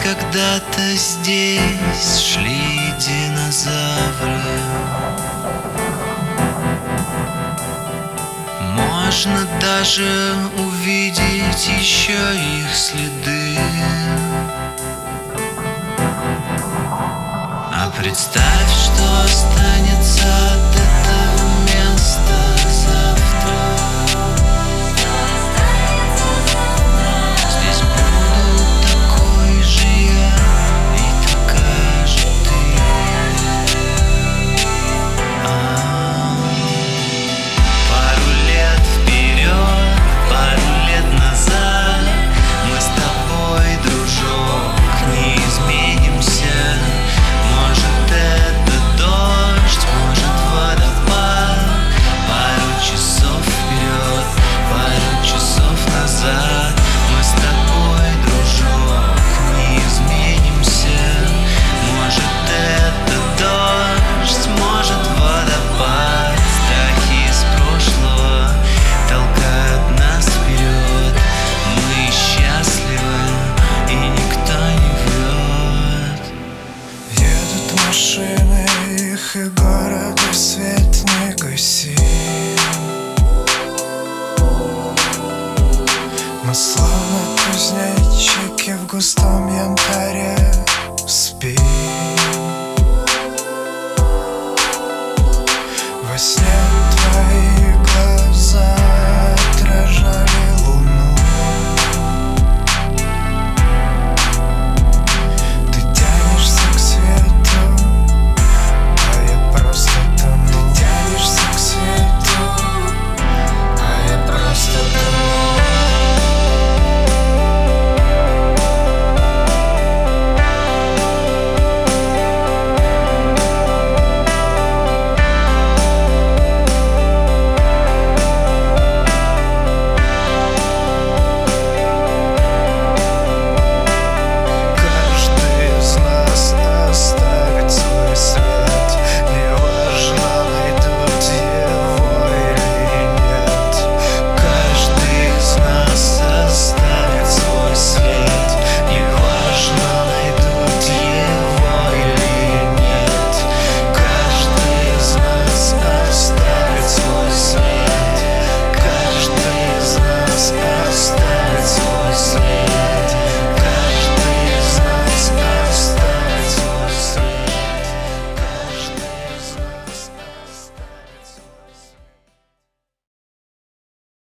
Когда-то здесь шли динозавры. Можно даже увидеть еще их следы. А представь, что останется от этого места завтра. Здесь буду такой же я и такая же ты. Пару лет вперед, пару лет назад мы с тобой, дружок, не изменимся. Может, это дождь, может, водопад. Пару часов вперед, пару часов назад мы с тобой, дружок, не изменимся. Может, это дождь, может, водопад. Страхи из прошлого толкают нас вперед. Мы счастливы, и никто не врет. Едут машины, их и города свет не гаси. Мы словно кузнечики в густом янтаре спим.